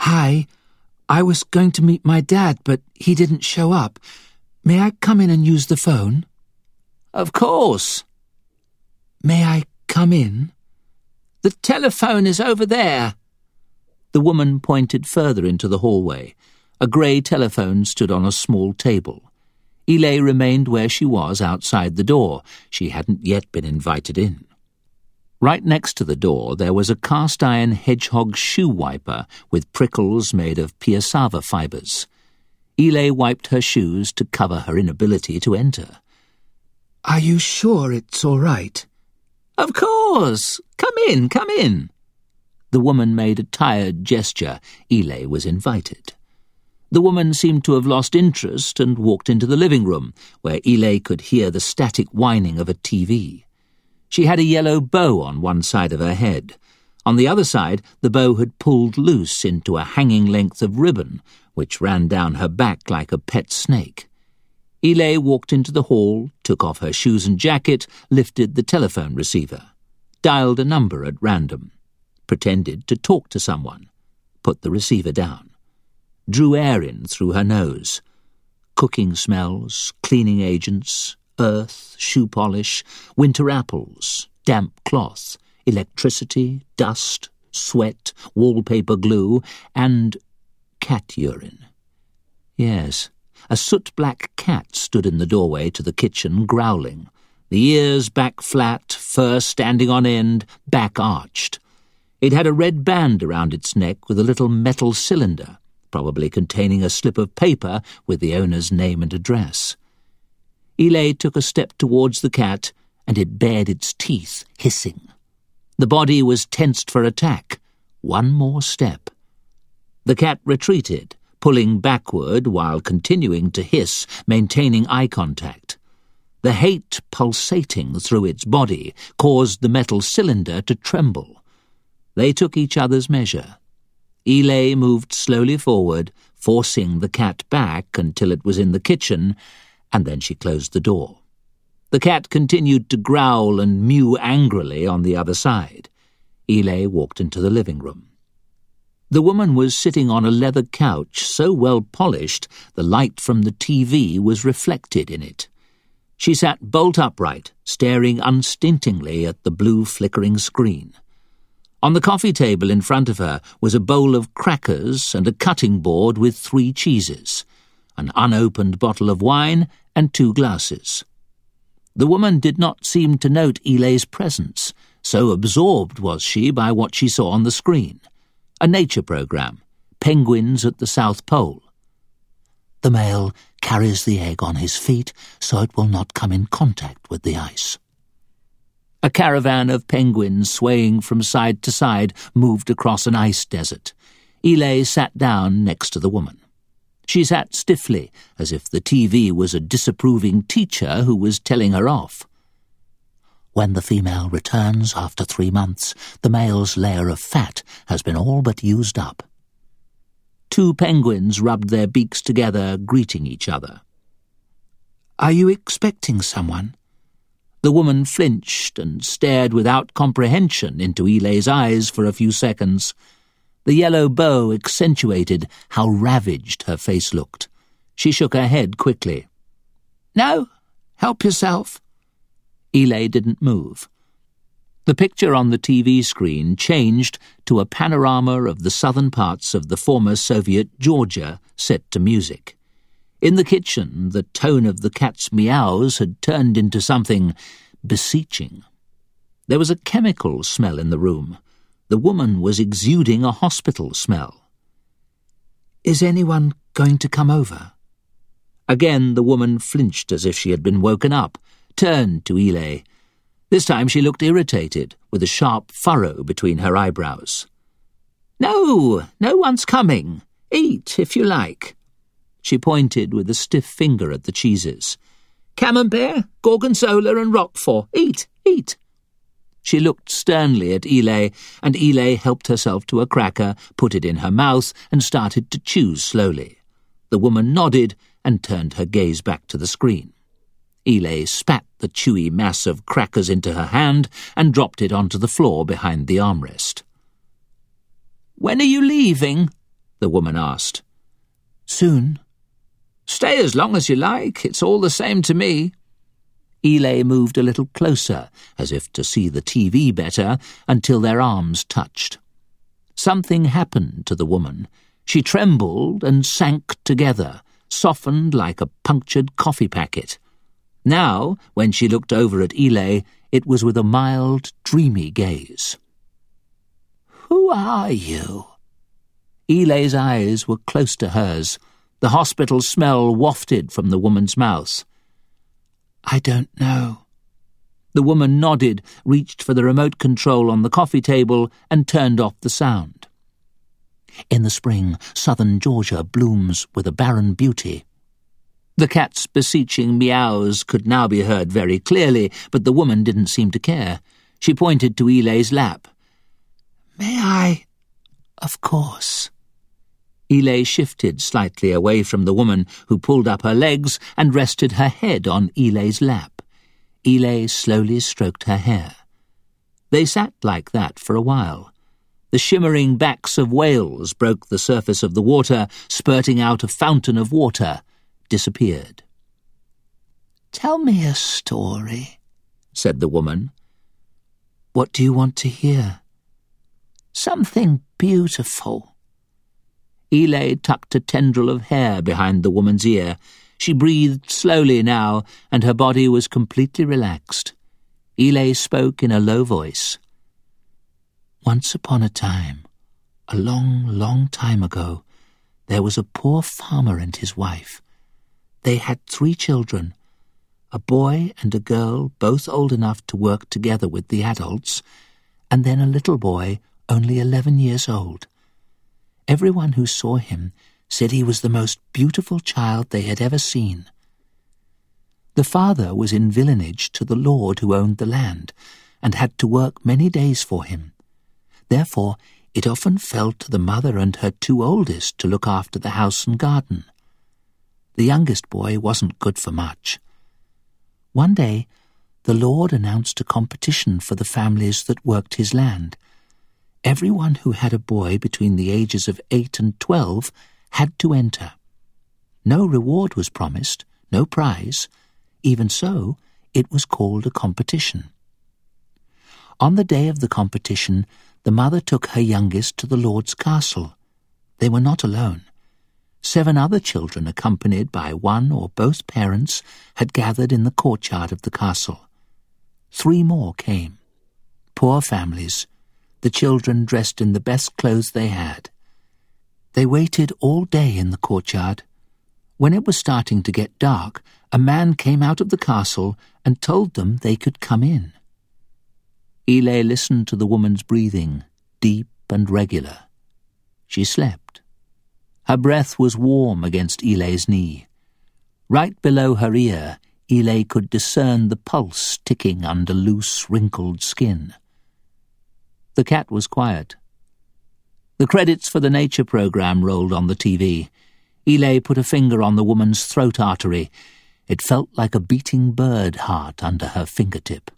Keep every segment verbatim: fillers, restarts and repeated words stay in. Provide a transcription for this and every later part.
Hi. I was going to meet my dad, but he didn't show up. May I come in and use the phone? Of course. May I come in? The telephone is over there. The woman pointed further into the hallway. A grey telephone stood on a small table. Elaine remained where she was outside the door. She hadn't yet been invited in. Right next to the door there was a cast-iron hedgehog shoe wiper with prickles made of piassava fibres. Elaine wiped her shoes to cover her inability to enter. Are you sure it's all right? Of course. Come in, come in. The woman made a tired gesture. Elaine was invited. The woman seemed to have lost interest and walked into the living room, where Elaine could hear the static whining of a T V. She had a yellow bow on one side of her head. On the other side, the bow had pulled loose into a hanging length of ribbon, which ran down her back like a pet snake. Elaine walked into the hall, took off her shoes and jacket, lifted the telephone receiver, dialed a number at random, pretended to talk to someone, put the receiver down, drew air in through her nose. Cooking smells, cleaning agents, earth, shoe polish, winter apples, damp cloth, electricity, dust, sweat, wallpaper glue, and cat urine. Yes, a soot-black cat stood in the doorway to the kitchen, growling, the ears back flat, fur standing on end, back arched. It had a red band around its neck with a little metal cylinder, probably containing a slip of paper with the owner's name and address. Elaine took a step towards the cat, and it bared its teeth, hissing. The body was tensed for attack. One more step. The cat retreated, pulling backward while continuing to hiss, maintaining eye contact. The hate pulsating through its body caused the metal cylinder to tremble. They took each other's measure. Elaine moved slowly forward, forcing the cat back until it was in the kitchen, and then she closed the door. The cat continued to growl and mew angrily on the other side. Elaine walked into the living room. The woman was sitting on a leather couch so well polished the light from the T V was reflected in it. She sat bolt upright, staring unstintingly at the blue flickering screen. On the coffee table in front of her was a bowl of crackers and a cutting board with three cheeses, an unopened bottle of wine, and two glasses. The woman did not seem to note Elaine's presence, so absorbed was she by what she saw on the screen. A nature program, penguins at the South Pole. The male carries the egg on his feet so it will not come in contact with the ice. A caravan of penguins swaying from side to side moved across an ice desert. Elaine sat down next to the woman. She sat stiffly, as if the T V was a disapproving teacher who was telling her off. When the female returns after three months, the male's layer of fat has been all but used up. Two penguins rubbed their beaks together, greeting each other. Are you expecting someone? The woman flinched and stared without comprehension into Elaine's eyes for a few seconds. The yellow bow accentuated how ravaged her face looked. She shook her head quickly. No, help yourself. Elaine didn't move. The picture on the T V screen changed to a panorama of the southern parts of the former Soviet Georgia set to music. In the kitchen, the tone of the cat's meows had turned into something beseeching. There was a chemical smell in the room. The woman was exuding a hospital smell. Is anyone going to come over? Again the woman flinched as if she had been woken up, turned to Elaine. This time she looked irritated, with a sharp furrow between her eyebrows. No, no one's coming. Eat, if you like. She pointed with a stiff finger at the cheeses. Camembert, Gorgonzola and Roquefort. Eat, eat. She looked sternly at Elaine, and Elaine helped herself to a cracker, put it in her mouth, and started to chew slowly. The woman nodded and turned her gaze back to the screen. Elaine spat the chewy mass of crackers into her hand and dropped it onto the floor behind the armrest. When are you leaving? the woman asked. Soon. Stay as long as you like. It's all the same to me. Elaine moved a little closer, as if to see the T V better, until their arms touched. Something happened to the woman. She trembled and sank together, softened like a punctured coffee packet. Now, when she looked over at Elaine, it was with a mild, dreamy gaze. "Who are you?" Elaine's eyes were close to hers. The hospital smell wafted from the woman's mouth. "I don't know." The woman nodded, reached for the remote control on the coffee table, and turned off the sound. In the spring, southern Georgia blooms with a barren beauty. The cat's beseeching meows could now be heard very clearly, but the woman didn't seem to care. She pointed to Elaine's lap. "May I?" "Of course." Elaine shifted slightly away from the woman, who pulled up her legs and rested her head on Elaine's lap. Elaine slowly stroked her hair. They sat like that for a while. The shimmering backs of whales broke the surface of the water, spurting out a fountain of water, disappeared. "Tell me a story," said the woman. "What do you want to hear?" "Something beautiful." Elaine tucked a tendril of hair behind the woman's ear. She breathed slowly now, and her body was completely relaxed. Elaine spoke in a low voice. "Once upon a time, a long, long time ago, there was a poor farmer and his wife. They had three children, a boy and a girl, both old enough to work together with the adults, and then a little boy, only eleven years old. Everyone who saw him said he was the most beautiful child they had ever seen. The father was in villanage to the lord who owned the land, and had to work many days for him. Therefore, it often fell to the mother and her two oldest to look after the house and garden. The youngest boy wasn't good for much. One day, the lord announced a competition for the families that worked his land. Everyone who had a boy between the ages of eight and twelve had to enter. No reward was promised, no prize. Even so, it was called a competition. On the day of the competition, the mother took her youngest to the lord's castle. They were not alone. Seven other children, accompanied by one or both parents, had gathered in the courtyard of the castle. Three more came. Poor families, the children dressed in the best clothes they had. They waited all day in the courtyard. When it was starting to get dark, a man came out of the castle and told them they could come in. Elaine listened to the woman's breathing, deep and regular. She slept. Her breath was warm against Elaine's knee. Right below her ear, Elaine could discern the pulse ticking under loose, wrinkled skin. The cat was quiet. The credits for the nature program rolled on the T V. Elaine put a finger on the woman's throat artery. It felt like a beating bird heart under her fingertip.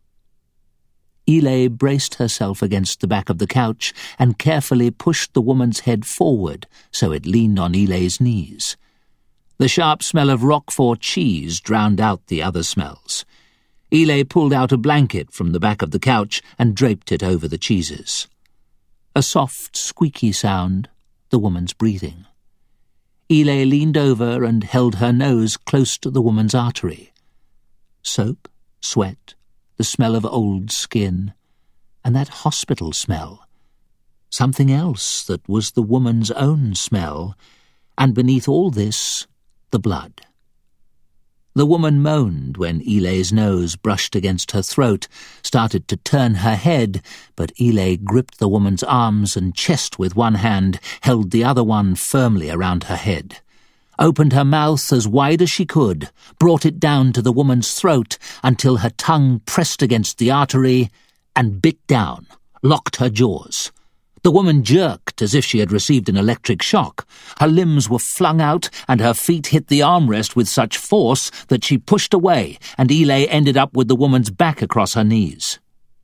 Elaine braced herself against the back of the couch and carefully pushed the woman's head forward so it leaned on Elaine's knees. The sharp smell of Roquefort cheese drowned out the other smells. Elaine pulled out a blanket from the back of the couch and draped it over the cheeses. A soft, squeaky sound, the woman's breathing. Elaine leaned over and held her nose close to the woman's artery. Soap, sweat, the smell of old skin, and that hospital smell. Something else that was the woman's own smell, and beneath all this, the blood. The woman moaned when Elaine's nose brushed against her throat, started to turn her head, but Elaine gripped the woman's arms and chest with one hand, held the other one firmly around her head, opened her mouth as wide as she could, brought it down to the woman's throat until her tongue pressed against the artery, and bit down, locked her jaws. The woman jerked as if she had received an electric shock. Her limbs were flung out, and her feet hit the armrest with such force that she pushed away, and Elaine ended up with the woman's back across her knees.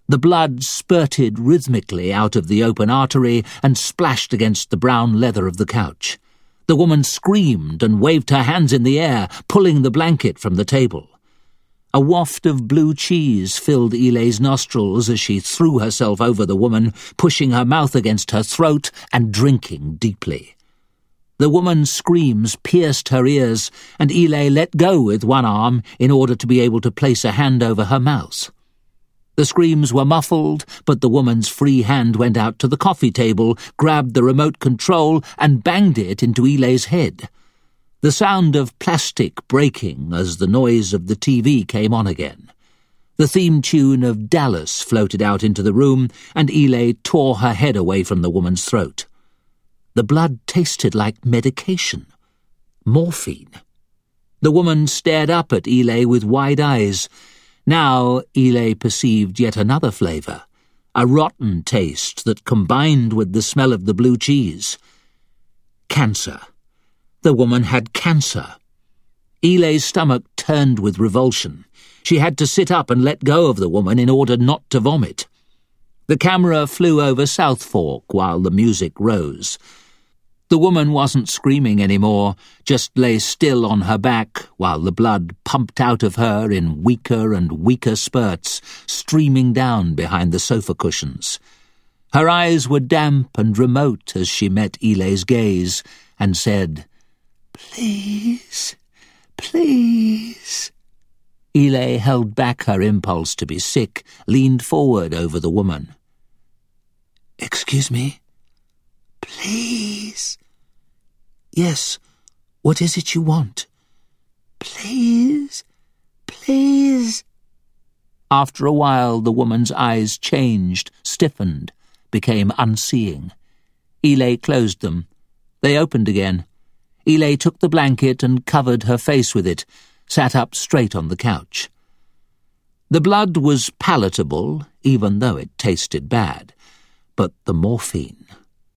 The blood spurted rhythmically out of the open artery and splashed against the brown leather of the couch. The woman screamed and waved her hands in the air, pulling the blanket from the table. A waft of blue cheese filled Ilay's nostrils as she threw herself over the woman, pushing her mouth against her throat and drinking deeply. The woman's screams pierced her ears, and Ilay let go with one arm in order to be able to place a hand over her mouth. The screams were muffled, but the woman's free hand went out to the coffee table, grabbed the remote control, and banged it into Ilay's head. The sound of plastic breaking as the noise of the T V came on again. The theme tune of Dallas floated out into the room, and Ilay tore her head away from the woman's throat. The blood tasted like medication. Morphine. The woman stared up at Ilay with wide eyes. Now Ilay perceived yet another flavour, a rotten taste that combined with the smell of the blue cheese. Cancer. The woman had cancer. Ilay's stomach turned with revulsion. She had to sit up and let go of the woman in order not to vomit. The camera flew over South Fork while the music rose. The woman wasn't screaming anymore, just lay still on her back while the blood pumped out of her in weaker and weaker spurts, streaming down behind the sofa cushions. Her eyes were damp and remote as she met Ilay's gaze and said, "Please, please." Ilay held back her impulse to be sick, leaned forward over the woman. "Excuse me? Please." "Yes, what is it you want?" "Please, please." After a while, the woman's eyes changed, stiffened, became unseeing. Ilay closed them. They opened again. Ilay took the blanket and covered her face with it, sat up straight on the couch. The blood was palatable, even though it tasted bad, but the morphine